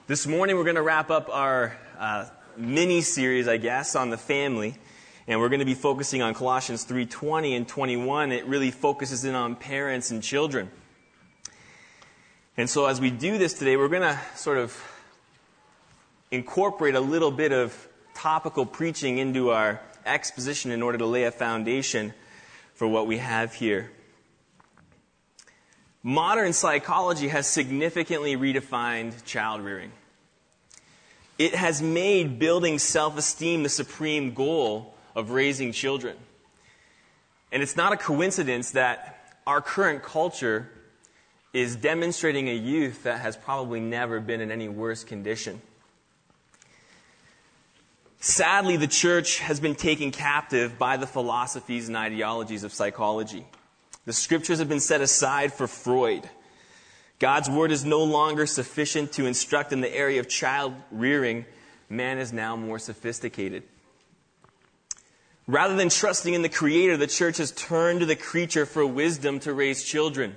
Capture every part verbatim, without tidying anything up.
This morning we're going to wrap up our uh, mini-series, I guess, on the family. And we're going to be focusing on Colossians three twenty and twenty-one. It really focuses in on parents and children. And so as we do this today, we're going to sort of incorporate a little bit of topical preaching into our exposition in order to lay a foundation for what we have here. Modern psychology has significantly redefined child rearing. It has made building self-esteem the supreme goal of raising children. And it's not a coincidence that our current culture is demonstrating a youth that has probably never been in any worse condition. Sadly, the church has been taken captive by the philosophies and ideologies of psychology. The scriptures have been set aside for Freud. God's word is no longer sufficient to instruct in the area of child rearing. Man is now more sophisticated. Rather than trusting in the Creator, the church has turned to the creature for wisdom to raise children.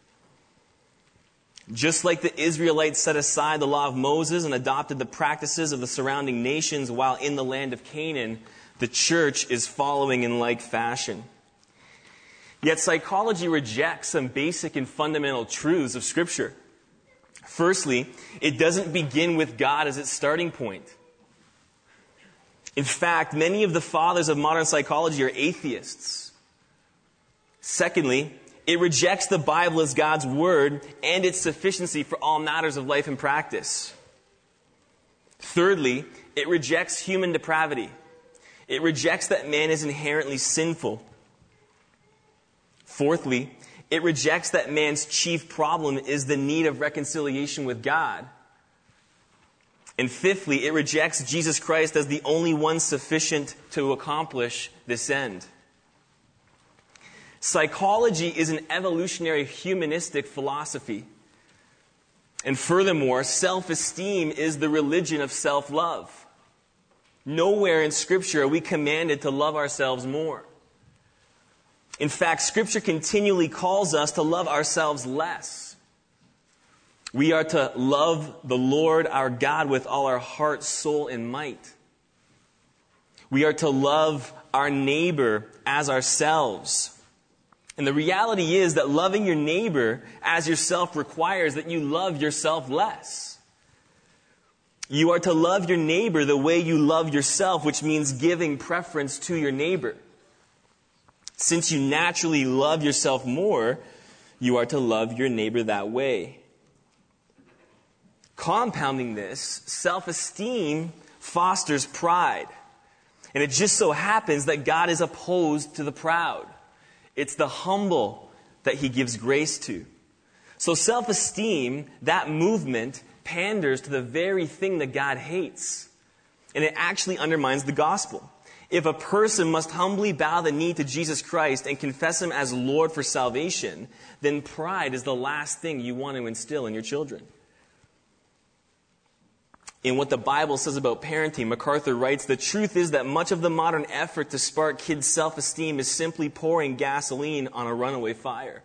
Just like the Israelites set aside the law of Moses and adopted the practices of the surrounding nations while in the land of Canaan, the church is following in like fashion. Yet psychology rejects some basic and fundamental truths of Scripture. Firstly, it doesn't begin with God as its starting point. In fact, many of the fathers of modern psychology are atheists. Secondly, it rejects the Bible as God's word and its sufficiency for all matters of life and practice. Thirdly, it rejects human depravity. It rejects that man is inherently sinful. Fourthly, it rejects that man's chief problem is the need of reconciliation with God. And fifthly, it rejects Jesus Christ as the only one sufficient to accomplish this end. Psychology is an evolutionary humanistic philosophy. And furthermore, self-esteem is the religion of self-love. Nowhere in Scripture are we commanded to love ourselves more. In fact, Scripture continually calls us to love ourselves less. We are to love the Lord our God with all our heart, soul, and might. We are to love our neighbor as ourselves. And the reality is that loving your neighbor as yourself requires that you love yourself less. You are to love your neighbor the way you love yourself, which means giving preference to your neighbor. Since you naturally love yourself more, you are to love your neighbor that way. Compounding this, self-esteem fosters pride. And it just so happens that God is opposed to the proud. It's the humble that He gives grace to. So self-esteem, that movement, panders to the very thing that God hates. And it actually undermines the gospel. If a person must humbly bow the knee to Jesus Christ and confess Him as Lord for salvation, then pride is the last thing you want to instill in your children. In what the Bible says about parenting, MacArthur writes, "The truth is that much of the modern effort to spark kids' self-esteem is simply pouring gasoline on a runaway fire."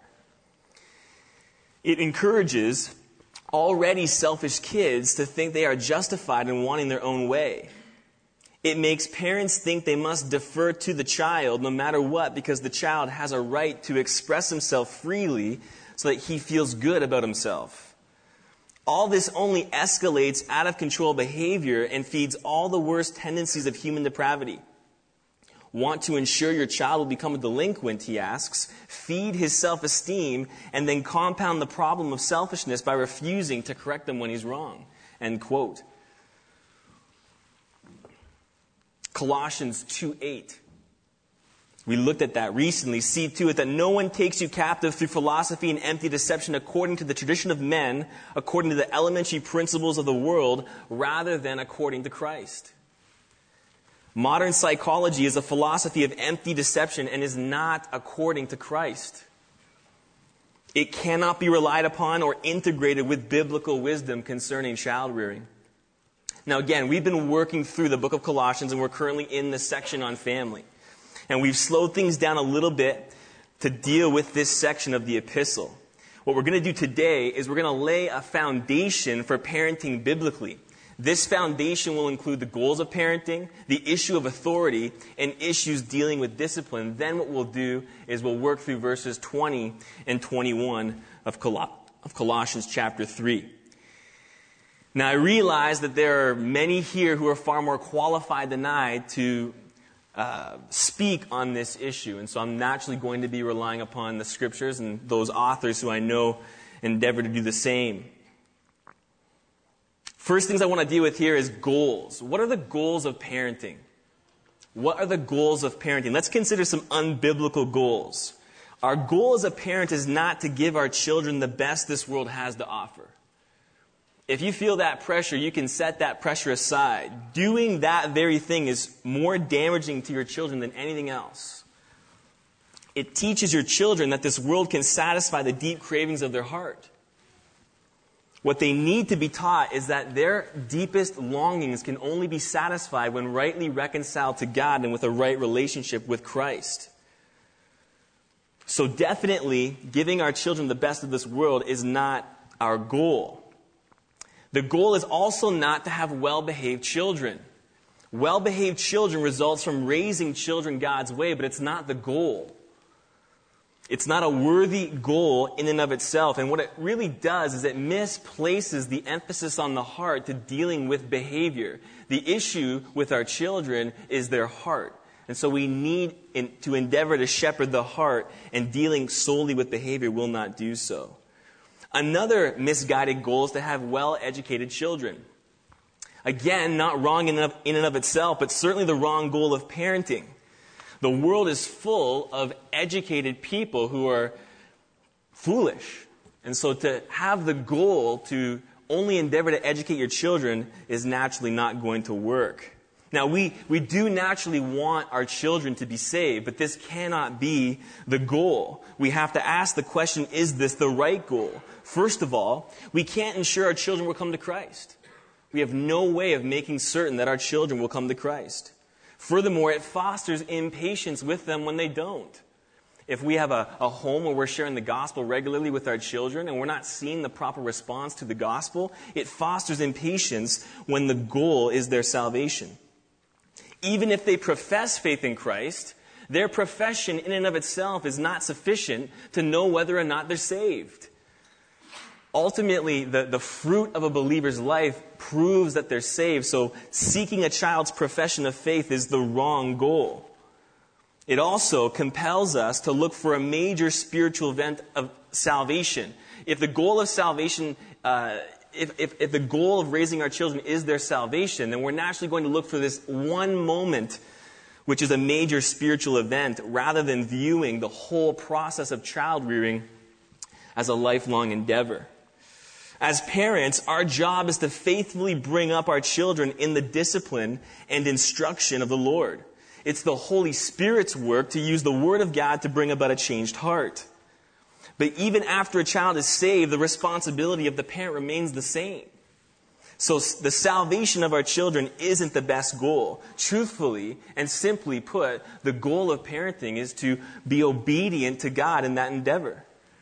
It encourages already selfish kids to think they are justified in wanting their own way. It makes parents think they must defer to the child no matter what because the child has a right to express himself freely so that he feels good about himself. All this only escalates out of control behavior and feeds all the worst tendencies of human depravity. Want to ensure your child will become a delinquent, he asks. Feed his self-esteem and then compound the problem of selfishness by refusing to correct him when he's wrong. End quote. Colossians two eight. We looked at that recently. See to it that no one takes you captive through philosophy and empty deception according to the tradition of men, according to the elementary principles of the world, rather than according to Christ. Modern psychology is a philosophy of empty deception and is not according to Christ. It cannot be relied upon or integrated with biblical wisdom concerning child rearing. Now again, we've been working through the book of Colossians and we're currently in the section on family. And we've slowed things down a little bit to deal with this section of the epistle. What we're going to do today is we're going to lay a foundation for parenting biblically. This foundation will include the goals of parenting, the issue of authority, and issues dealing with discipline. Then what we'll do is we'll work through verses twenty and twenty-one of, Col- of Colossians chapter three. Now, I realize that there are many here who are far more qualified than I to uh, speak on this issue. And so I'm naturally going to be relying upon the scriptures and those authors who I know endeavor to do the same. First things I want to deal with here is goals. What are the goals of parenting? What are the goals of parenting? Let's consider some unbiblical goals. Our goal as a parent is not to give our children the best this world has to offer. If you feel that pressure, you can set that pressure aside. Doing that very thing is more damaging to your children than anything else. It teaches your children that this world can satisfy the deep cravings of their heart. What they need to be taught is that their deepest longings can only be satisfied when rightly reconciled to God and with a right relationship with Christ. So definitely, giving our children the best of this world is not our goal. The goal is also not to have well-behaved children. Well-behaved children results from raising children God's way, but it's not the goal. It's not a worthy goal in and of itself. And what it really does is it misplaces the emphasis on the heart to dealing with behavior. The issue with our children is their heart. And so we need in, to endeavor to shepherd the heart, and dealing solely with behavior will not do so. Another misguided goal is to have well-educated children. Again, not wrong in and, of, in and of itself, but certainly the wrong goal of parenting. The world is full of educated people who are foolish. And so to have the goal to only endeavor to educate your children is naturally not going to work. Now, we, we do naturally want our children to be saved, but this cannot be the goal. We have to ask the question, is this the right goal? First of all, we can't ensure our children will come to Christ. We have no way of making certain that our children will come to Christ. Furthermore, it fosters impatience with them when they don't. If we have a, a home where we're sharing the gospel regularly with our children and we're not seeing the proper response to the gospel, it fosters impatience when the goal is their salvation. Even if they profess faith in Christ, their profession in and of itself is not sufficient to know whether or not they're saved. Ultimately, the, the fruit of a believer's life proves that they're saved, so seeking a child's profession of faith is the wrong goal. It also compels us to look for a major spiritual event of salvation. If the goal of salvation, uh, if, if, if the goal of raising our children is their salvation, then we're naturally going to look for this one moment, which is a major spiritual event, rather than viewing the whole process of child rearing as a lifelong endeavor. As parents, our job is to faithfully bring up our children in the discipline and instruction of the Lord. It's the Holy Spirit's work to use the Word of God to bring about a changed heart. But even after a child is saved, the responsibility of the parent remains the same. So the salvation of our children isn't the best goal. Truthfully and simply put, the goal of parenting is to be obedient to God in that endeavor.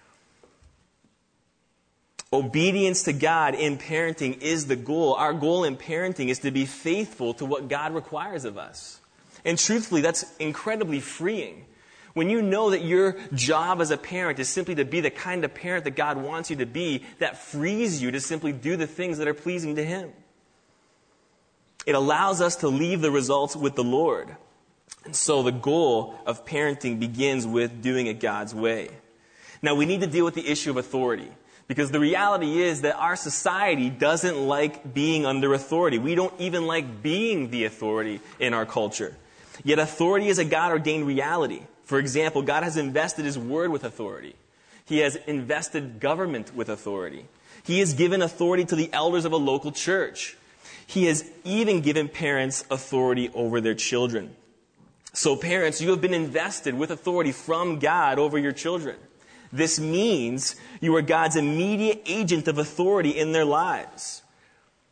Obedience to God in parenting is the goal. Our goal in parenting is to be faithful to what God requires of us. And truthfully, that's incredibly freeing. When you know that your job as a parent is simply to be the kind of parent that God wants you to be, that frees you to simply do the things that are pleasing to Him. It allows us to leave the results with the Lord. And so the goal of parenting begins with doing it God's way. Now, we need to deal with the issue of authority. Because the reality is that our society doesn't like being under authority. We don't even like being the authority in our culture. Yet authority is a God-ordained reality. For example, God has invested His Word with authority. He has invested government with authority. He has given authority to the elders of a local church. He has even given parents authority over their children. So parents, you have been invested with authority from God over your children. This means you are God's immediate agent of authority in their lives.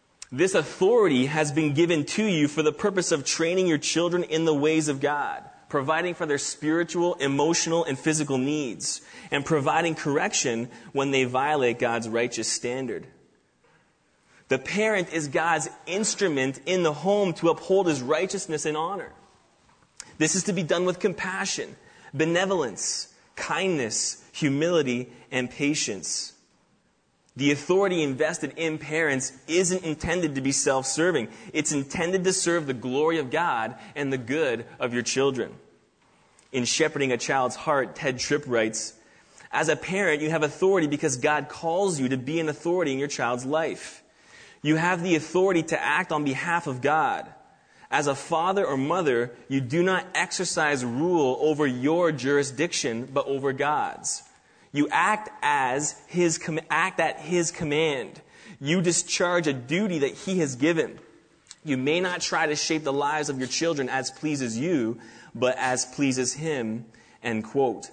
This authority has been given to you for the purpose of training your children in the ways of God. providing for their spiritual, emotional, and physical needs, and providing correction when they violate God's righteous standard. The parent is God's instrument in the home to uphold his righteousness and honor. This is to be done with compassion, benevolence, kindness, humility, and patience. The authority invested in parents isn't intended to be self-serving. It's intended to serve the glory of God and the good of your children. In Shepherding a Child's Heart, Ted Tripp writes, "As a parent, you have authority because God calls you to be an authority in your child's life. You have the authority to act on behalf of God. As a father or mother, you do not exercise rule over your jurisdiction, but over God's. You act as his act at his command. You discharge a duty that he has given. You may not try to shape the lives of your children as pleases you, but as pleases him." End quote.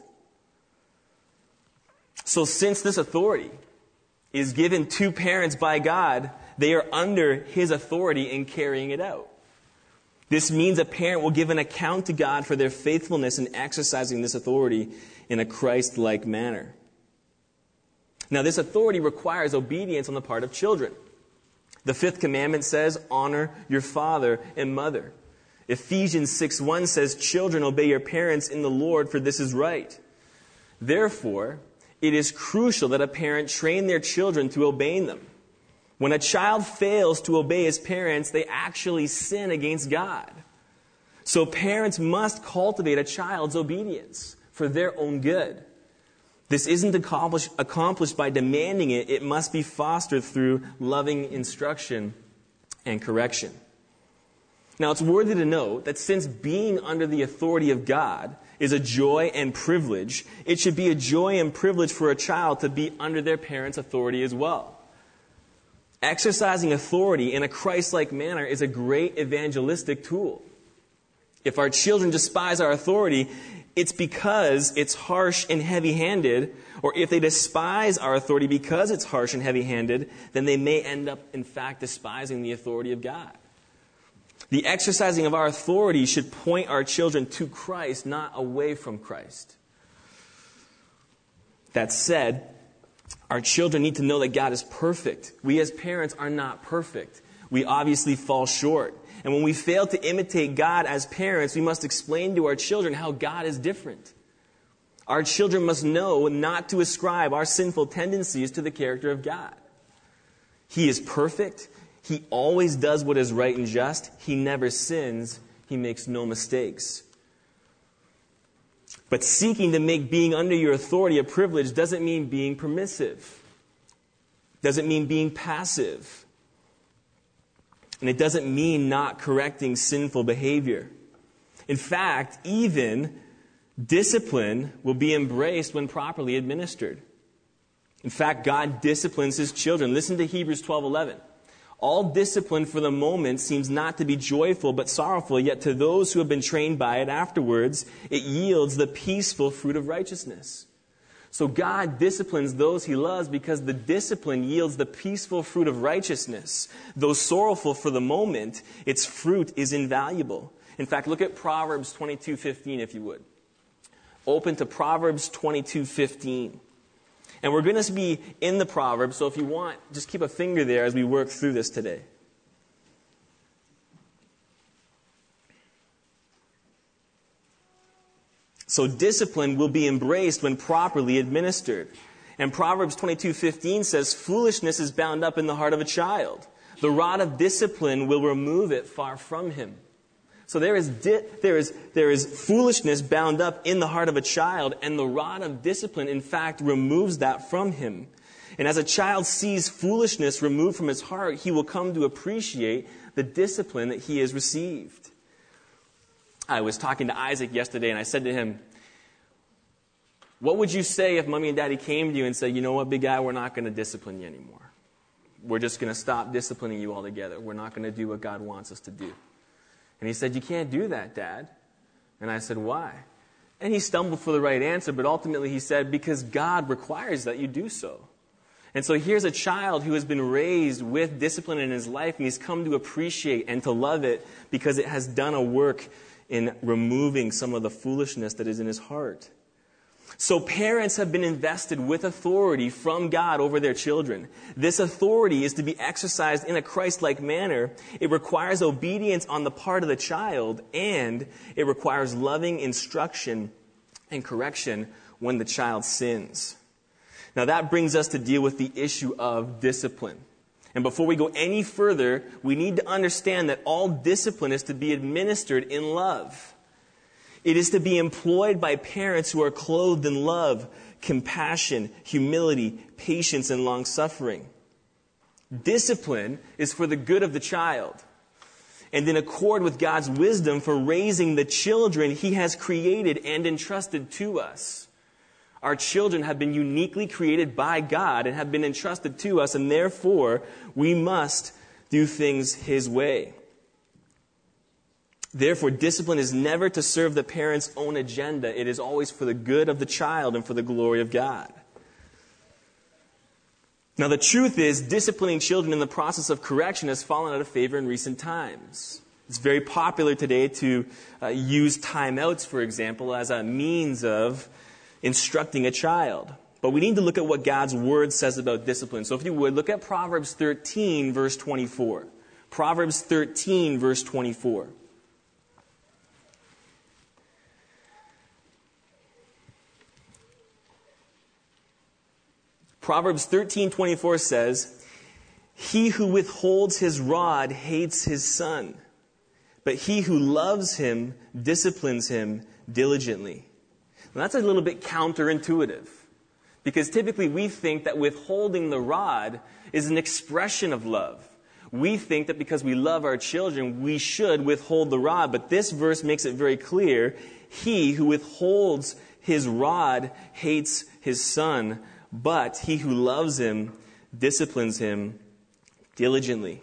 So since this authority is given to parents by God, they are under his authority in carrying it out. This means a parent will give an account to God for their faithfulness in exercising this authority in a Christ-like manner. Now, this authority requires obedience on the part of children. The fifth commandment says, "Honor your father and mother." Ephesians six one says, "Children, obey your parents in the Lord, for this is right." Therefore, it is crucial that a parent train their children to obeying them. When a child fails to obey his parents, they actually sin against God. So parents must cultivate a child's obedience for their own good. This isn't accomplished, accomplished by demanding it. It must be fostered through loving instruction and correction. Now, it's worthy to note that since being under the authority of God is a joy and privilege, it should be a joy and privilege for a child to be under their parents' authority as well. Exercising authority in a Christ-like manner is a great evangelistic tool. If our children despise our authority, it's because it's harsh and heavy-handed, or if they despise our authority because it's harsh and heavy-handed, then they may end up, in fact, despising the authority of God. The exercising of our authority should point our children to Christ, not away from Christ. That said, our children need to know that God is perfect. We as parents are not perfect. We obviously fall short. And when we fail to imitate God as parents, we must explain to our children how God is different. Our children must know not to ascribe our sinful tendencies to the character of God. He is perfect. He always does what is right and just. He never sins. He makes no mistakes. But seeking to make being under your authority a privilege doesn't mean being permissive. Doesn't mean being passive. And it doesn't mean not correcting sinful behavior. In fact, even discipline will be embraced when properly administered. In fact, God disciplines his children. Listen to Hebrews twelve eleven. All discipline for the moment seems not to be joyful but sorrowful, yet to those who have been trained by it afterwards, it yields the peaceful fruit of righteousness. So God disciplines those he loves because the discipline yields the peaceful fruit of righteousness. Though sorrowful for the moment, its fruit is invaluable. In fact, look at Proverbs twenty-two fifteen, if you would. Open to Proverbs twenty-two fifteen. And we're going to be in the Proverbs, so if you want, just keep a finger there as we work through this today. So discipline will be embraced when properly administered. And Proverbs twenty-two fifteen says, "Foolishness is bound up in the heart of a child. The rod of discipline will remove it far from him." So there is, di- there is, there is foolishness bound up in the heart of a child, and the rod of discipline, in fact, removes that from him. And as a child sees foolishness removed from his heart, he will come to appreciate the discipline that he has received. I was talking to Isaac yesterday, and I said to him, "What would you say if Mommy and Daddy came to you and said, 'You know what, big guy, we're not going to discipline you anymore. We're just going to stop disciplining you altogether. We're not going to do what God wants us to do.'" And he said, "You can't do that, Dad." And I said, "Why?" And he stumbled for the right answer, but ultimately he said, "Because God requires that you do so." And so here's a child who has been raised with discipline in his life, and he's come to appreciate and to love it because it has done a work in removing some of the foolishness that is in his heart. So parents have been invested with authority from God over their children. This authority is to be exercised in a Christ-like manner. It requires obedience on the part of the child, and it requires loving instruction and correction when the child sins. Now that brings us to deal with the issue of discipline. And before we go any further, we need to understand that all discipline is to be administered in love. It is to be employed by parents who are clothed in love, compassion, humility, patience, and long-suffering. Discipline is for the good of the child and in accord with God's wisdom for raising the children He has created and entrusted to us. Our children have been uniquely created by God and have been entrusted to us, and therefore we must do things His way. Therefore, discipline is never to serve the parent's own agenda. It is always for the good of the child and for the glory of God. Now, the truth is, disciplining children in the process of correction has fallen out of favor in recent times. It's very popular today to uh, use timeouts, for example, as a means of instructing a child. But we need to look at what God's Word says about discipline. So if you would, look at Proverbs thirteen, verse twenty-four. Proverbs thirteen, verse twenty-four. Proverbs thirteen twenty-four says, "He who withholds his rod hates his son, but he who loves him disciplines him diligently." Now that's a little bit counterintuitive, because typically we think that withholding the rod is an expression of love. We think that because we love our children, we should withhold the rod. But this verse makes it very clear, he who withholds his rod hates his son, but he who loves him disciplines him diligently.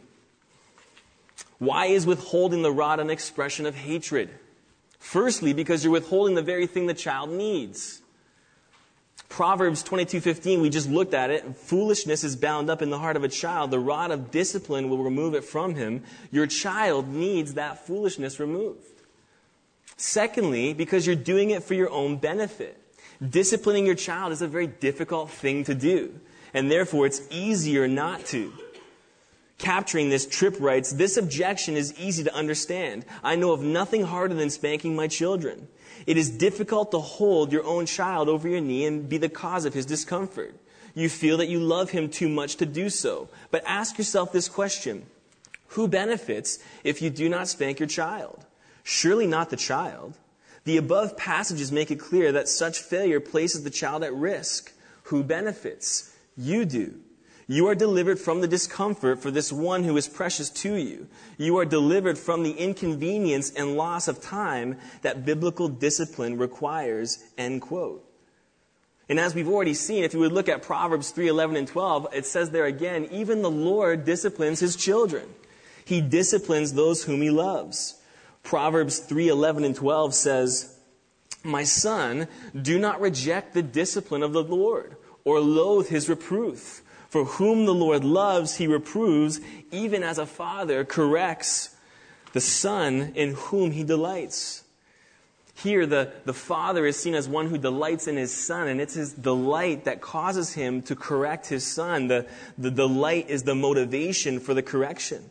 Why is withholding the rod an expression of hatred? Firstly, because you're withholding the very thing the child needs. Proverbs twenty-two fifteen, we just looked at it. Foolishness is bound up in the heart of a child. The rod of discipline will remove it from him. Your child needs that foolishness removed. Secondly, because you're doing it for your own benefit. Disciplining your child is a very difficult thing to do, and therefore it's easier not to. Capturing this, Tripp writes, "This objection is easy to understand. I know of nothing harder than spanking my children. It is difficult to hold your own child over your knee and be the cause of his discomfort. You feel that you love him too much to do so. But ask yourself this question. Who benefits if you do not spank your child? Surely not the child. The above passages make it clear that such failure places the child at risk. Who benefits? You do. You are delivered from the discomfort for this one who is precious to you. You are delivered from the inconvenience and loss of time that biblical discipline requires," end quote. And as we've already seen, if you would look at Proverbs three eleven and twelve, it says there again, even the Lord disciplines his children. He disciplines those whom he loves. Proverbs three eleven and twelve says, "My son, do not reject the discipline of the Lord, or loathe his reproof. For whom the Lord loves, he reproves, even as a father corrects the son in whom he delights." Here, the, the father is seen as one who delights in his son, and it's his delight that causes him to correct his son. The, the delight is the motivation for the correction.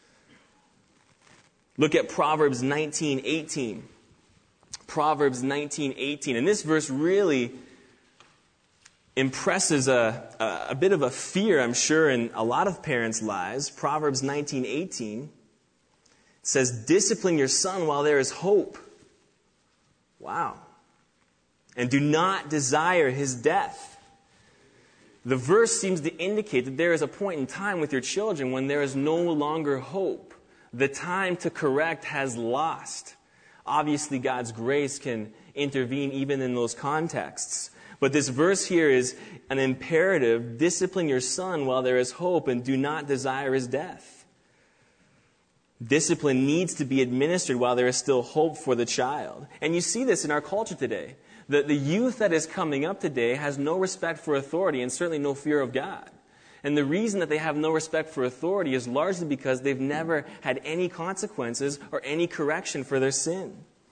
Look at Proverbs nineteen eighteen. Proverbs nineteen eighteen. And this verse really impresses a, a, a bit of a fear, I'm sure, in a lot of parents' lives. Proverbs nineteen eighteen says, "Discipline your son while there is hope." Wow. "And do not desire his death." The verse seems to indicate that there is a point in time with your children when there is no longer hope. The time to correct has lost. Obviously, God's grace can intervene even in those contexts. But this verse here is an imperative. Discipline your son while there is hope, and do not desire his death. Discipline needs to be administered while there is still hope for the child. And you see this in our culture today. The, the youth that is coming up today has no respect for authority and certainly no fear of God. And the reason that they have no respect for authority is largely because they've never had any consequences or any correction for their sin.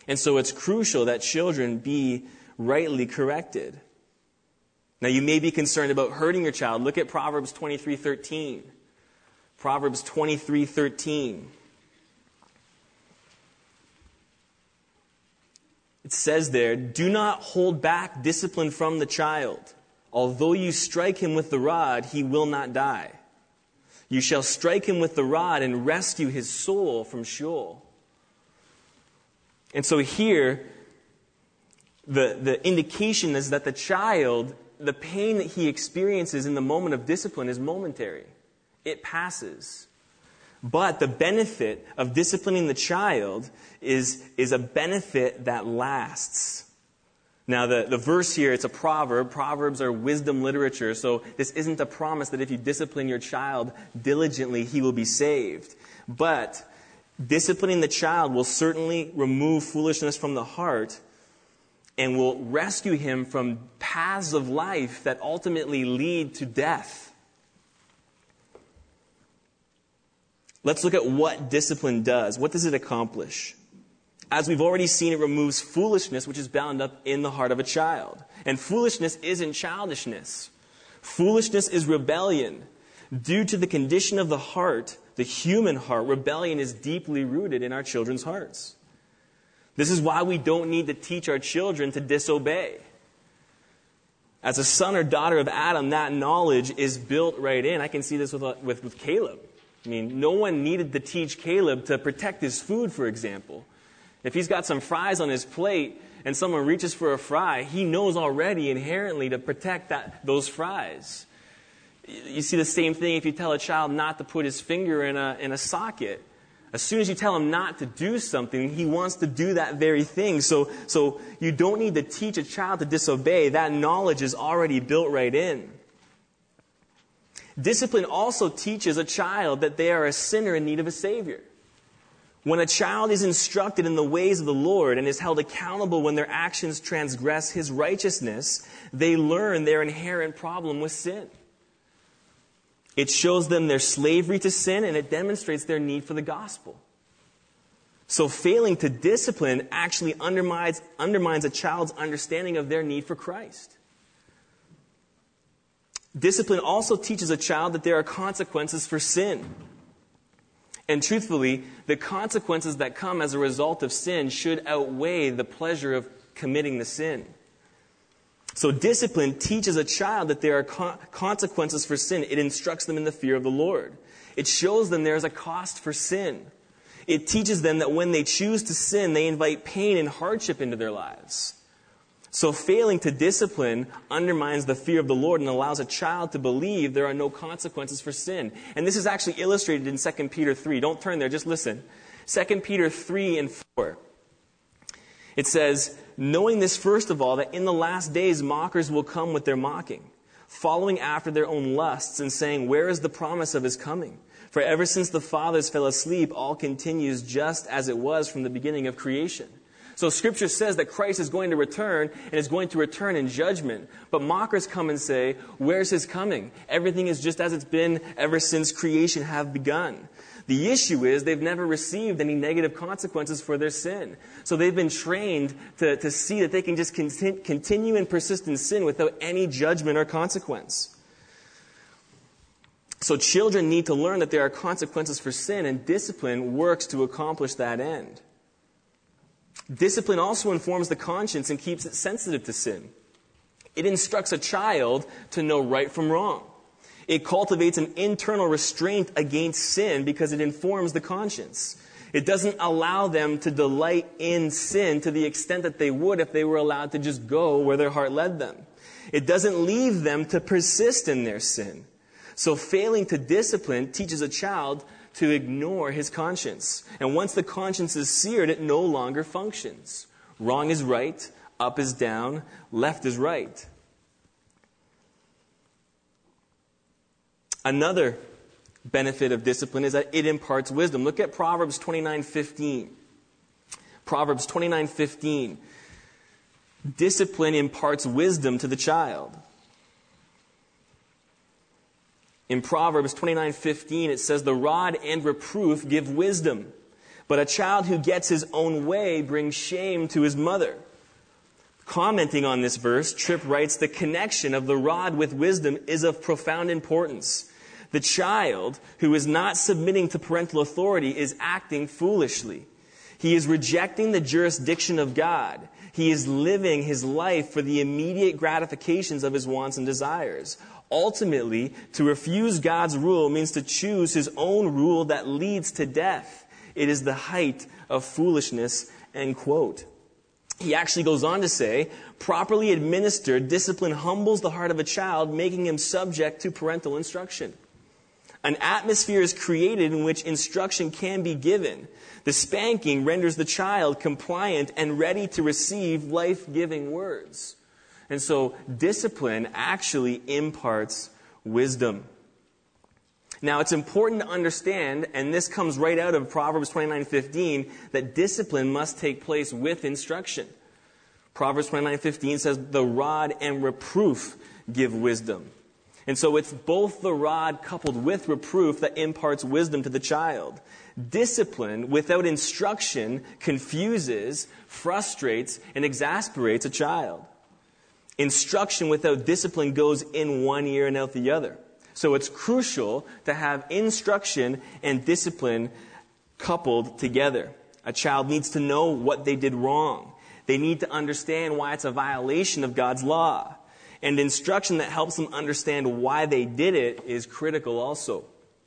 And so it's crucial that children be rightly corrected. Now, you may be concerned about hurting your child. Look at Proverbs twenty-three thirteen. Proverbs twenty-three thirteen. It says there, "Do not hold back discipline from the child. Although you strike him with the rod, he will not die. You shall strike him with the rod and rescue his soul from Sheol." And so here, the, the indication is that the child, the pain that he experiences in the moment of discipline is momentary. It passes. But the benefit of disciplining the child is, is a benefit that lasts. Now, the, the verse here, it's a proverb. Proverbs are wisdom literature, so this isn't a promise that if you discipline your child diligently, he will be saved. But disciplining the child will certainly remove foolishness from the heart and will rescue him from paths of life that ultimately lead to death. Let's look at what discipline does. What does it accomplish? As we've already seen, it removes foolishness, which is bound up in the heart of a child. And foolishness isn't childishness. Foolishness is rebellion. Due to the condition of the heart, the human heart, rebellion is deeply rooted in our children's hearts. This is why we don't need to teach our children to disobey. As a son or daughter of Adam, that knowledge is built right in. I can see this with, with, with Caleb. I mean, no one needed to teach Caleb to protect his food, for example. If he's got some fries on his plate and someone reaches for a fry, he knows already inherently to protect that, those fries. You see the same thing if you tell a child not to put his finger in a, in a socket. As soon as you tell him not to do something, he wants to do that very thing. So, so you don't need to teach a child to disobey. That knowledge is already built right in. Discipline also teaches a child that they are a sinner in need of a Savior. When a child is instructed in the ways of the Lord and is held accountable when their actions transgress His righteousness, they learn their inherent problem with sin. It shows them their slavery to sin, and it demonstrates their need for the gospel. So failing to discipline actually undermines, undermines a child's understanding of their need for Christ. Discipline also teaches a child that there are consequences for sin. And truthfully, the consequences that come as a result of sin should outweigh the pleasure of committing the sin. So discipline teaches a child that there are co- consequences for sin. It instructs them in the fear of the Lord. It shows them there is a cost for sin. It teaches them that when they choose to sin, they invite pain and hardship into their lives. So failing to discipline undermines the fear of the Lord and allows a child to believe there are no consequences for sin. And this is actually illustrated in Second Peter three. Don't turn there, just listen. Second Peter three and four. It says, "Knowing this first of all, that in the last days mockers will come with their mocking, following after their own lusts and saying, 'Where is the promise of His coming?' For ever since the fathers fell asleep, all continues just as it was from the beginning of creation." So Scripture says that Christ is going to return and is going to return in judgment. But mockers come and say, "Where's His coming? Everything is just as it's been ever since creation have begun." The issue is they've never received any negative consequences for their sin. So they've been trained to, to see that they can just conti- continue and persist in sin without any judgment or consequence. So children need to learn that there are consequences for sin, and discipline works to accomplish that end. Discipline also informs the conscience and keeps it sensitive to sin. It instructs a child to know right from wrong. It cultivates an internal restraint against sin because it informs the conscience. It doesn't allow them to delight in sin to the extent that they would if they were allowed to just go where their heart led them. It doesn't leave them to persist in their sin. So failing to discipline teaches a child to ignore his conscience. And once the conscience is seared, it no longer functions. Wrong is right, up is down, left is right. Another benefit of discipline is that it imparts wisdom. Look at Proverbs twenty-nine fifteen. Proverbs twenty-nine fifteen. Discipline imparts wisdom to the child. In Proverbs twenty-nine fifteen, it says, "The rod and reproof give wisdom, But a child who gets his own way brings shame to his mother. Commenting on this verse, Tripp writes, the connection of the rod with wisdom is of profound importance. The child who is not submitting to parental authority is acting foolishly. He is rejecting the jurisdiction of God. He is living his life for the immediate gratifications of his wants and desires. Ultimately, to refuse God's rule means to choose his own rule that leads to death. It is the height of foolishness, end quote. He actually goes on to say, properly administered discipline humbles the heart of a child, making him subject to parental instruction. An atmosphere is created in which instruction can be given. The spanking renders the child compliant and ready to receive life-giving words. And so discipline actually imparts wisdom. Now, it's important to understand, and this comes right out of Proverbs twenty-nine fifteen, that discipline must take place with instruction. Proverbs twenty-nine fifteen says, the rod and reproof give wisdom. And so it's both the rod coupled with reproof that imparts wisdom to the child. Discipline without instruction confuses, frustrates, and exasperates a child. Instruction without discipline goes in one ear and out the other. So it's crucial to have instruction and discipline coupled together. A child needs to know what they did wrong. They need to understand why it's a violation of God's law. And instruction that helps them understand why they did it is critical also.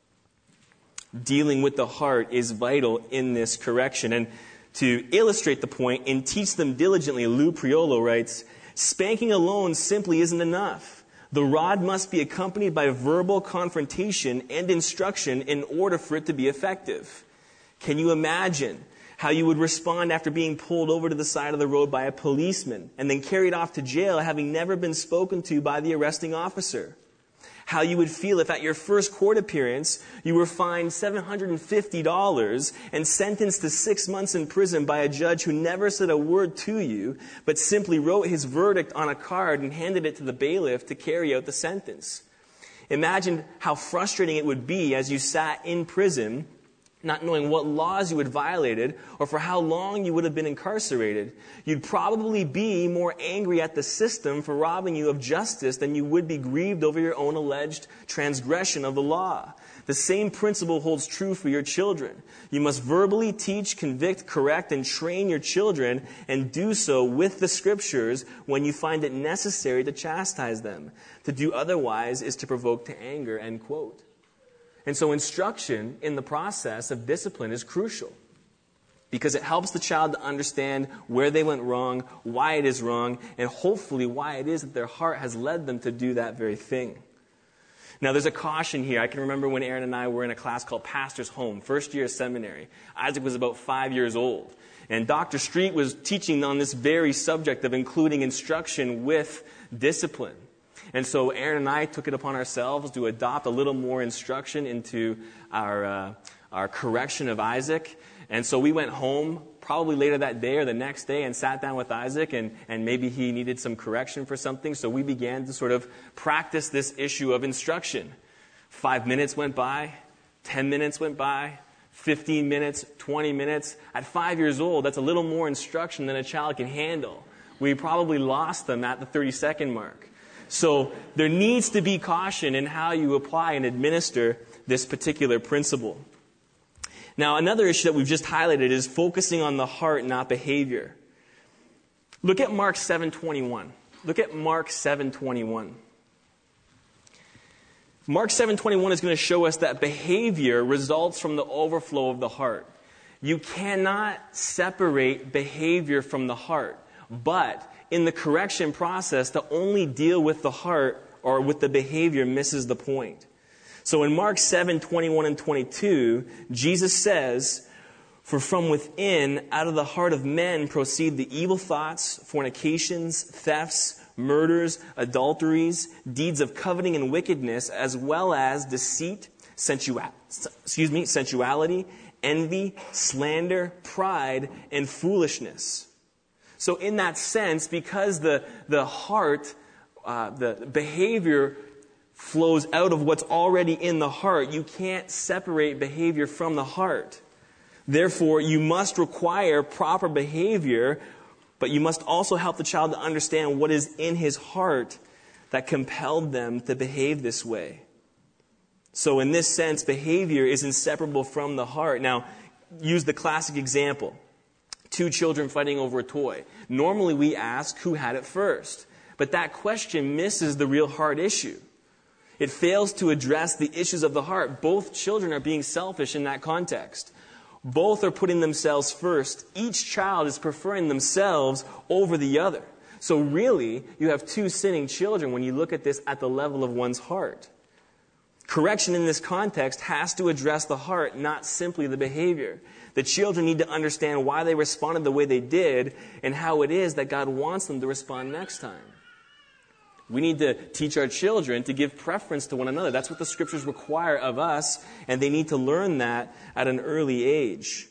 Dealing with the heart is vital in this correction. And to illustrate the point, in Teach Them Diligently, Lou Priolo writes, spanking alone simply isn't enough. The rod must be accompanied by verbal confrontation and instruction in order for it to be effective. Can you imagine how you would respond after being pulled over to the side of the road by a policeman and then carried off to jail having never been spoken to by the arresting officer? How you would feel if at your first court appearance you were fined seven hundred fifty dollars and sentenced to six months in prison by a judge who never said a word to you, but simply wrote his verdict on a card and handed it to the bailiff to carry out the sentence. Imagine how frustrating it would be as you sat in prison, not knowing what laws you had violated or for how long you would have been incarcerated. You'd probably be more angry at the system for robbing you of justice than you would be grieved over your own alleged transgression of the law. The same principle holds true for your children. You must verbally teach, convict, correct, and train your children, and do so with the Scriptures when you find it necessary to chastise them. To do otherwise is to provoke to anger, end quote. And so instruction in the process of discipline is crucial because it helps the child to understand where they went wrong, why it is wrong, and hopefully why it is that their heart has led them to do that very thing. Now, there's a caution here. I can remember when Aaron and I were in a class called Pastor's Home, first year of seminary. Isaac was about five years old. And Doctor Street was teaching on this very subject of including instruction with discipline. And so Aaron and I took it upon ourselves to adopt a little more instruction into our uh, our correction of Isaac. And so we went home probably later that day or the next day and sat down with Isaac, and, and maybe he needed some correction for something. So we began to sort of practice this issue of instruction. Five minutes went by, ten minutes went by, fifteen minutes, twenty minutes. At five years old, that's a little more instruction than a child can handle. We probably lost them at the thirty-second mark. So there needs to be caution in how you apply and administer this particular principle. Now, another issue that we've just highlighted is focusing on the heart, not behavior. Look at Mark seven twenty-one. Look at Mark seven twenty-one. Mark seven twenty-one is going to show us that behavior results from the overflow of the heart. You cannot separate behavior from the heart, but in the correction process, to only deal with the heart or with the behavior misses the point. So in Mark seven twenty-one and twenty-two, Jesus says, "For from within, out of the heart of men, proceed the evil thoughts, fornications, thefts, murders, adulteries, deeds of coveting and wickedness, as well as deceit, sensual, excuse me, sensuality, envy, slander, pride, and foolishness." So in that sense, because the, the heart, uh, the behavior flows out of what's already in the heart, you can't separate behavior from the heart. Therefore, you must require proper behavior, but you must also help the child to understand what is in his heart that compelled them to behave this way. So in this sense, behavior is inseparable from the heart. Now, use the classic example. Two children fighting over a toy. Normally we ask who had it first. But that question misses the real heart issue. It fails to address the issues of the heart. Both children are being selfish in that context. Both are putting themselves first. Each child is preferring themselves over the other. So really, you have two sinning children when you look at this at the level of one's heart. Correction in this context has to address the heart, not simply the behavior. The children need to understand why they responded the way they did and how it is that God wants them to respond next time. We need to teach our children to give preference to one another. That's what the Scriptures require of us, and they need to learn that at an early age.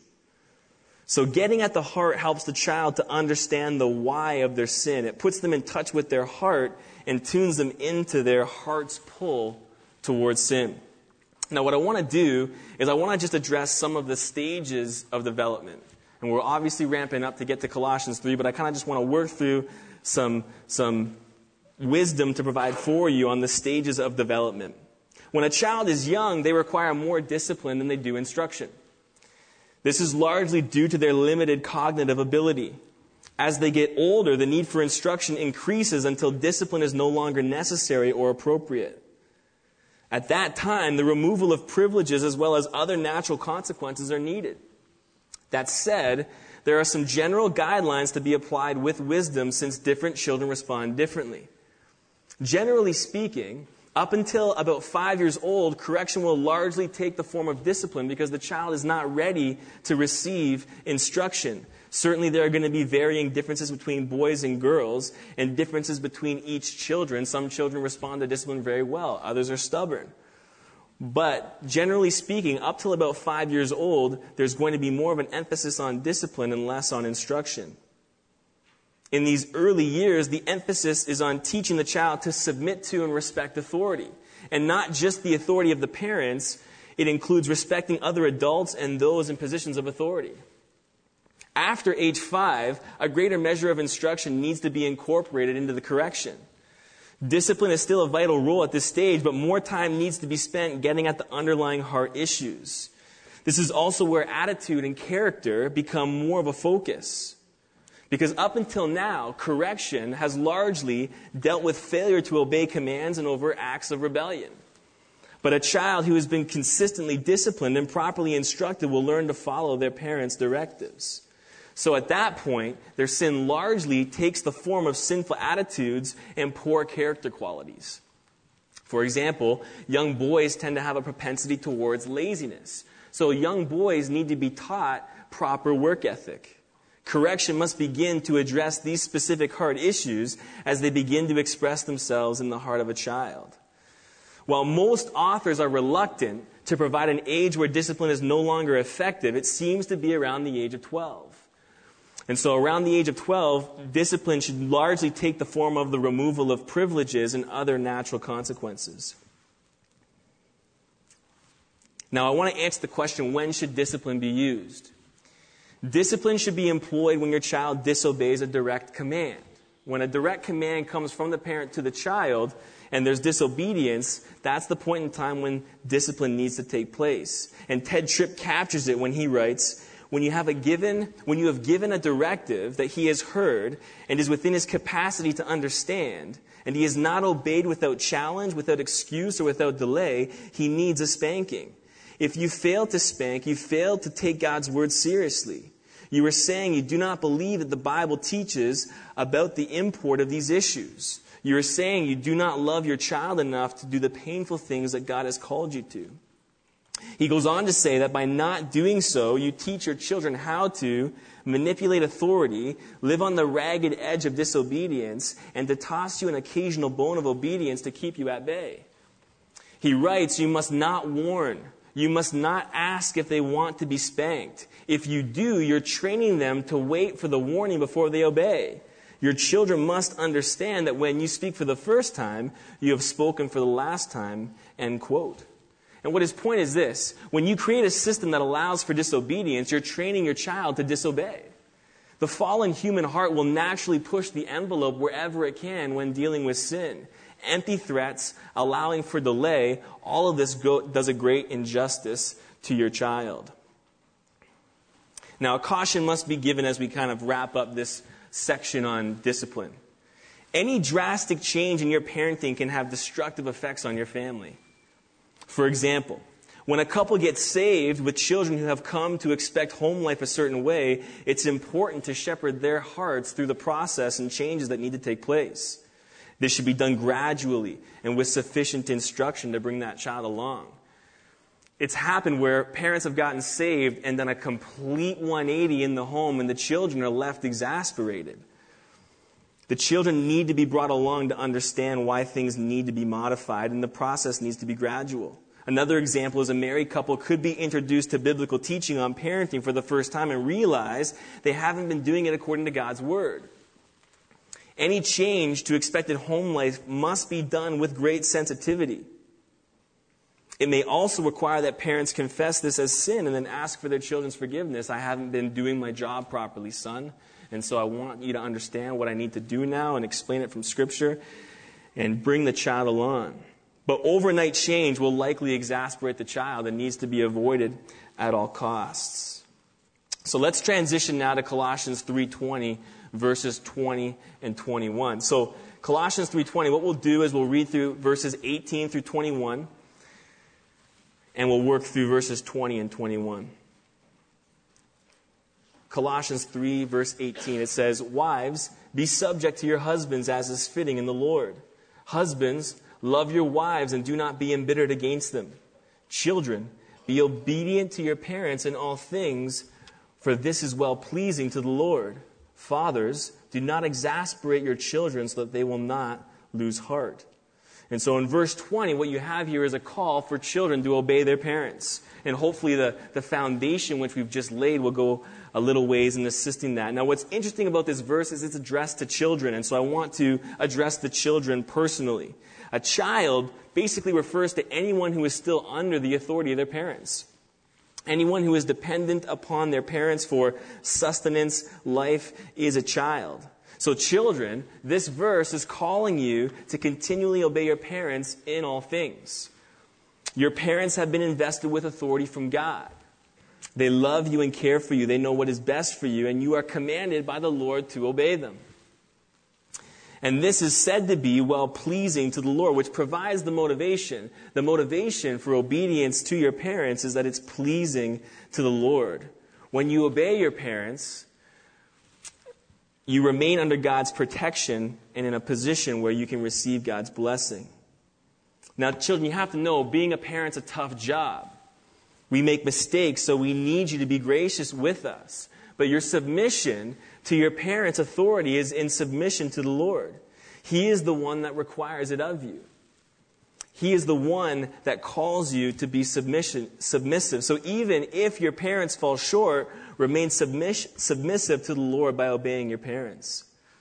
So getting at the heart helps the child to understand the why of their sin. It puts them in touch with their heart and tunes them into their heart's pull towards sin. Now, what I want to do is I want to just address some of the stages of development. And we're obviously ramping up to get to Colossians three, but I kind of just want to work through some, some wisdom to provide for you on the stages of development. When a child is young, they require more discipline than they do instruction. This is largely due to their limited cognitive ability. As they get older, the need for instruction increases until discipline is no longer necessary or appropriate. At that time, the removal of privileges as well as other natural consequences are needed. That said, there are some general guidelines to be applied with wisdom since different children respond differently. Generally speaking, up until about five years old, correction will largely take the form of discipline because the child is not ready to receive instruction. Certainly there are going to be varying differences between boys and girls and differences between each children. Some children respond to discipline very well. Others are stubborn. But generally speaking, up till about five years old, there's going to be more of an emphasis on discipline and less on instruction. In these early years, the emphasis is on teaching the child to submit to and respect authority. And not just the authority of the parents, it includes respecting other adults and those in positions of authority. After age five, a greater measure of instruction needs to be incorporated into the correction. Discipline is still a vital role at this stage, but more time needs to be spent getting at the underlying heart issues. This is also where attitude and character become more of a focus. Because up until now, correction has largely dealt with failure to obey commands and overt acts of rebellion. But a child who has been consistently disciplined and properly instructed will learn to follow their parents' directives. So at that point, their sin largely takes the form of sinful attitudes and poor character qualities. For example, young boys tend to have a propensity towards laziness. So young boys need to be taught proper work ethic. Correction must begin to address these specific heart issues as they begin to express themselves in the heart of a child. While most authors are reluctant to provide an age where discipline is no longer effective, it seems to be around the age of twelve. And so around the age of twelve, discipline should largely take the form of the removal of privileges and other natural consequences. Now, I want to answer the question, when should discipline be used? Discipline should be employed when your child disobeys a direct command. When a direct command comes from the parent to the child and there's disobedience, that's the point in time when discipline needs to take place. And Ted Tripp captures it when he writes, When you have a given, when you have given a directive that he has heard and is within his capacity to understand, and he is not obeyed without challenge, without excuse, or without delay, he needs a spanking. If you fail to spank, you fail to take God's word seriously. You are saying you do not believe that the Bible teaches about the import of these issues. You are saying you do not love your child enough to do the painful things that God has called you to. He goes on to say that by not doing so, you teach your children how to manipulate authority, live on the ragged edge of disobedience, and to toss you an occasional bone of obedience to keep you at bay. He writes, you must not warn. You must not ask if they want to be spanked. If you do, you're training them to wait for the warning before they obey. Your children must understand that when you speak for the first time, you have spoken for the last time, end quote. And what his point is this: when you create a system that allows for disobedience, you're training your child to disobey. The fallen human heart will naturally push the envelope wherever it can when dealing with sin. Empty threats, allowing for delay, all of this go, does a great injustice to your child. Now, a caution must be given as we kind of wrap up this section on discipline. Any drastic change in your parenting can have destructive effects on your family. For example, when a couple gets saved with children who have come to expect home life a certain way, it's important to shepherd their hearts through the process and changes that need to take place. This should be done gradually and with sufficient instruction to bring that child along. It's happened where parents have gotten saved and done a complete one eighty in the home, and the children are left exasperated. The children need to be brought along to understand why things need to be modified, and the process needs to be gradual. Another example is a married couple could be introduced to biblical teaching on parenting for the first time and realize they haven't been doing it according to God's Word. Any change to expected home life must be done with great sensitivity. It may also require that parents confess this as sin and then ask for their children's forgiveness. I haven't been doing my job properly, son, and so I want you to understand what I need to do now and explain it from Scripture and bring the child along. But overnight change will likely exasperate the child and needs to be avoided at all costs. So let's transition now to Colossians three twenty, verses twenty and twenty-one. So Colossians three twenty, what we'll do is we'll read through verses eighteen through twenty-one, and we'll work through verses twenty and twenty-one. Colossians three, verse eighteen, it says, "Wives, be subject to your husbands as is fitting in the Lord. Husbands, love your wives and do not be embittered against them. Children, be obedient to your parents in all things, for this is well-pleasing to the Lord. Fathers, do not exasperate your children so that they will not lose heart." And so in verse twenty, what you have here is a call for children to obey their parents. And hopefully the, the foundation which we've just laid will go a little ways in assisting that. Now what's interesting about this verse is it's addressed to children. And so I want to address the children personally. A child basically refers to anyone who is still under the authority of their parents. Anyone who is dependent upon their parents for sustenance, life, is a child. So children, this verse is calling you to continually obey your parents in all things. Your parents have been invested with authority from God. They love you and care for you. They know what is best for you, and you are commanded by the Lord to obey them. And this is said to be well-pleasing to the Lord, which provides the motivation. The motivation for obedience to your parents is that it's pleasing to the Lord. When you obey your parents, you remain under God's protection and in a position where you can receive God's blessing. Now, children, you have to know, being a parent's a tough job. We make mistakes, so we need you to be gracious with us. But your submission to your parents' authority is in submission to the Lord. He is the one that requires it of you. He is the one that calls you to be submission, submissive. So even if your parents fall short, remain submiss- submissive to the Lord by obeying your parents.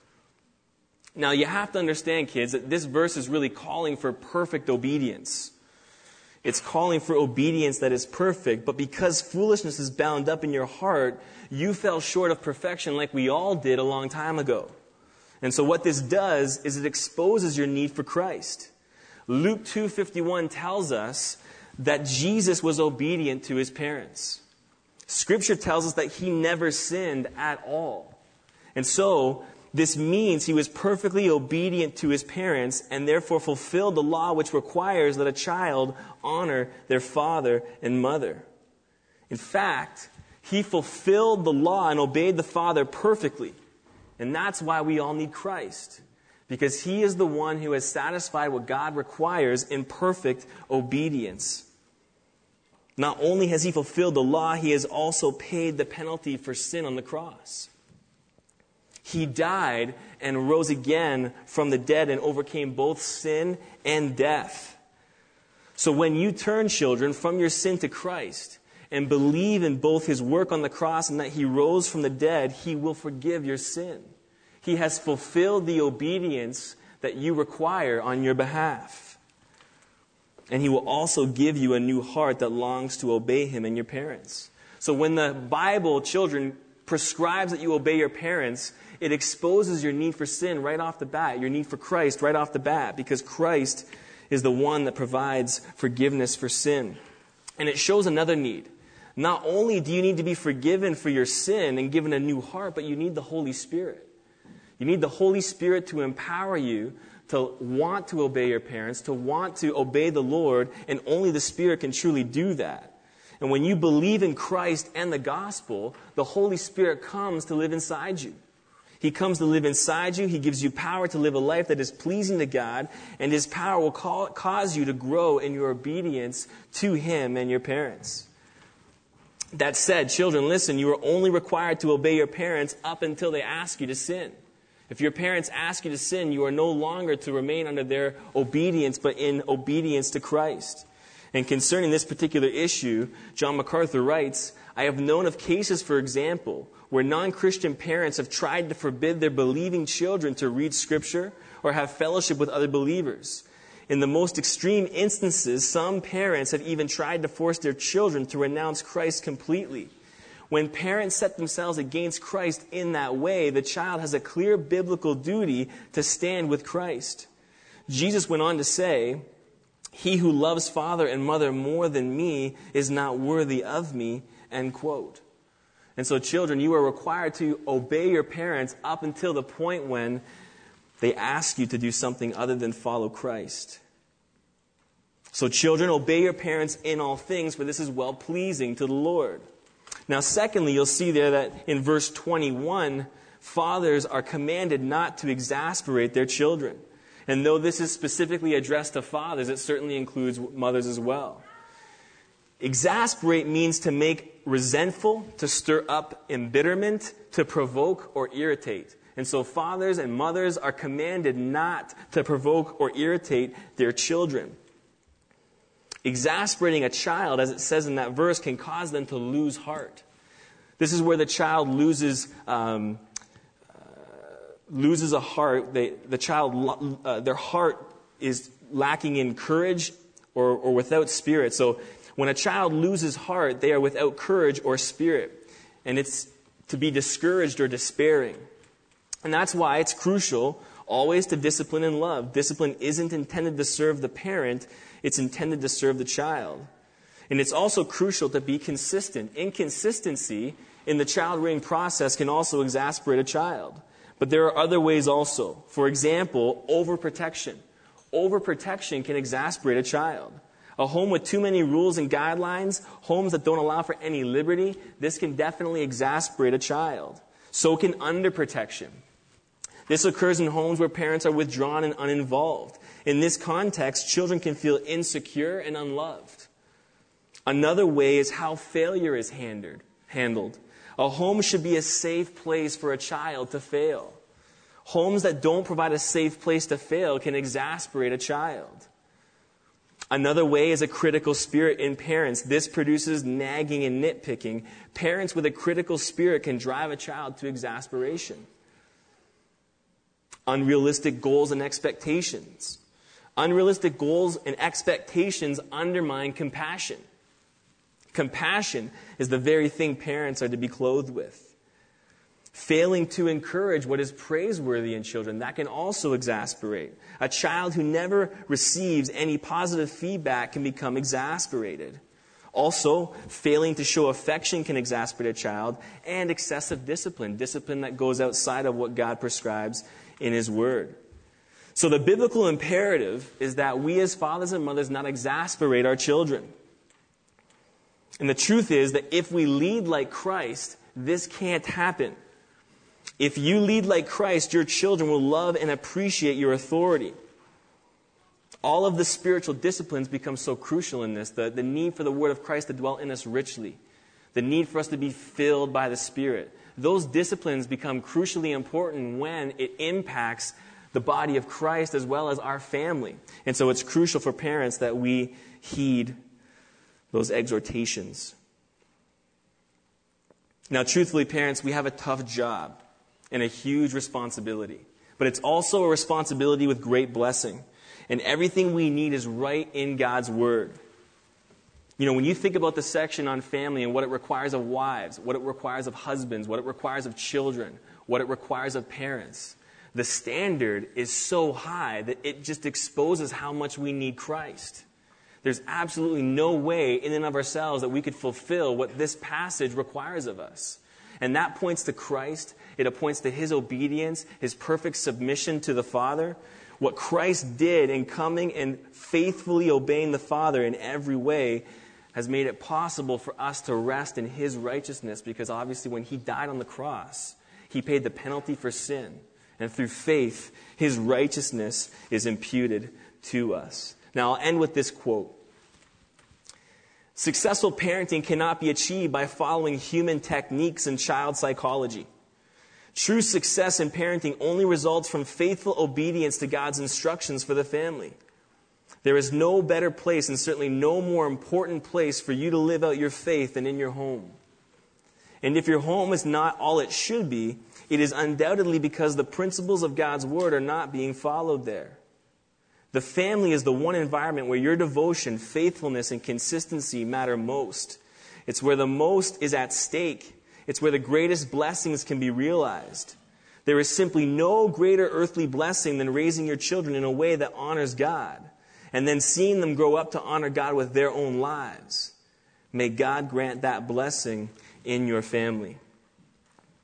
Now you have to understand, kids, that this verse is really calling for perfect obedience. It's calling for obedience that is perfect, but because foolishness is bound up in your heart, you fell short of perfection like we all did a long time ago. And so what this does is it exposes your need for Christ. Luke two fifty-one tells us that Jesus was obedient to his parents. Scripture tells us that he never sinned at all. And so this means he was perfectly obedient to his parents and therefore fulfilled the law which requires that a child honor their father and mother. In fact, he fulfilled the law and obeyed the Father perfectly. And that's why we all need Christ. Because he is the one who has satisfied what God requires in perfect obedience. Not only has he fulfilled the law, he has also paid the penalty for sin on the cross. He died and rose again from the dead and overcame both sin and death. So when you turn, children, from your sin to Christ and believe in both his work on the cross and that he rose from the dead, he will forgive your sin. He has fulfilled the obedience that you require on your behalf. And he will also give you a new heart that longs to obey him and your parents. So when the Bible, children, prescribes that you obey your parents, it exposes your need for sin right off the bat, your need for Christ right off the bat, because Christ is the one that provides forgiveness for sin. And it shows another need. Not only do you need to be forgiven for your sin and given a new heart, but you need the Holy Spirit. You need the Holy Spirit to empower you to want to obey your parents, to want to obey the Lord, and only the Spirit can truly do that. And when you believe in Christ and the gospel, the Holy Spirit comes to live inside you. He comes to live inside you. He gives you power to live a life that is pleasing to God, and His power will call, cause you to grow in your obedience to Him and your parents. That said, children, listen, you are only required to obey your parents up until they ask you to sin. If your parents ask you to sin, you are no longer to remain under their obedience, but in obedience to Christ. And concerning this particular issue, John MacArthur writes, I have known of cases, for example, where non-Christian parents have tried to forbid their believing children to read Scripture or have fellowship with other believers. In the most extreme instances, some parents have even tried to force their children to renounce Christ completely. When parents set themselves against Christ in that way, the child has a clear biblical duty to stand with Christ. Jesus went on to say, he who loves father and mother more than me is not worthy of me, end quote. And so children, you are required to obey your parents up until the point when they ask you to do something other than follow Christ. So children, obey your parents in all things, for this is well-pleasing to the Lord. Now, secondly, you'll see there that in verse twenty-one, fathers are commanded not to exasperate their children. And though this is specifically addressed to fathers, it certainly includes mothers as well. Exasperate means to make resentful, to stir up embitterment, to provoke or irritate. And so fathers and mothers are commanded not to provoke or irritate their children. Exasperating a child, as it says in that verse, can cause them to lose heart. This is where the child loses um, uh, loses a heart. They, the child, uh, their heart is lacking in courage or, or without spirit. So when a child loses heart, they are without courage or spirit. And it's to be discouraged or despairing. And that's why it's crucial always to discipline in love. Discipline isn't intended to serve the parent. It's intended to serve the child. And it's also crucial to be consistent. Inconsistency in the child-rearing process can also exasperate a child. But there are other ways also. For example, overprotection. Overprotection can exasperate a child. A home with too many rules and guidelines, homes that don't allow for any liberty, this can definitely exasperate a child. So can underprotection. This occurs in homes where parents are withdrawn and uninvolved. In this context, children can feel insecure and unloved. Another way is how failure is handled. A home should be a safe place for a child to fail. Homes that don't provide a safe place to fail can exasperate a child. Another way is a critical spirit in parents. This produces nagging and nitpicking. Parents with a critical spirit can drive a child to exasperation. Unrealistic goals and expectations. Unrealistic goals and expectations undermine compassion. Compassion is the very thing parents are to be clothed with. Failing to encourage what is praiseworthy in children, that can also exasperate. A child who never receives any positive feedback can become exasperated. Also, failing to show affection can exasperate a child, and excessive discipline, discipline that goes outside of what God prescribes in His Word. So the biblical imperative is that we as fathers and mothers not exasperate our children. And the truth is that if we lead like Christ, this can't happen. If you lead like Christ, your children will love and appreciate your authority. All of the spiritual disciplines become so crucial in this. The, the need for the Word of Christ to dwell in us richly. The need for us to be filled by the Spirit. Those disciplines become crucially important when it impacts the body of Christ as well as our family. And so it's crucial for parents that we heed those exhortations. Now, truthfully, parents, we have a tough job and a huge responsibility. But it's also a responsibility with great blessing. And everything we need is right in God's Word. You know, when you think about the section on family and what it requires of wives, what it requires of husbands, what it requires of children, what it requires of parents, the standard is so high that it just exposes how much we need Christ. There's absolutely no way in and of ourselves that we could fulfill what this passage requires of us. And that points to Christ. It points to His obedience, His perfect submission to the Father. What Christ did in coming and faithfully obeying the Father in every way has made it possible for us to rest in His righteousness, because obviously when He died on the cross, He paid the penalty for sin. And through faith, His righteousness is imputed to us. Now, I'll end with this quote. Successful parenting cannot be achieved by following human techniques and child psychology. True success in parenting only results from faithful obedience to God's instructions for the family. There is no better place, and certainly no more important place, for you to live out your faith than in your home. And if your home is not all it should be, it is undoubtedly because the principles of God's Word are not being followed there. The family is the one environment where your devotion, faithfulness, and consistency matter most. It's where the most is at stake. It's where the greatest blessings can be realized. There is simply no greater earthly blessing than raising your children in a way that honors God, and then seeing them grow up to honor God with their own lives. May God grant that blessing in your family.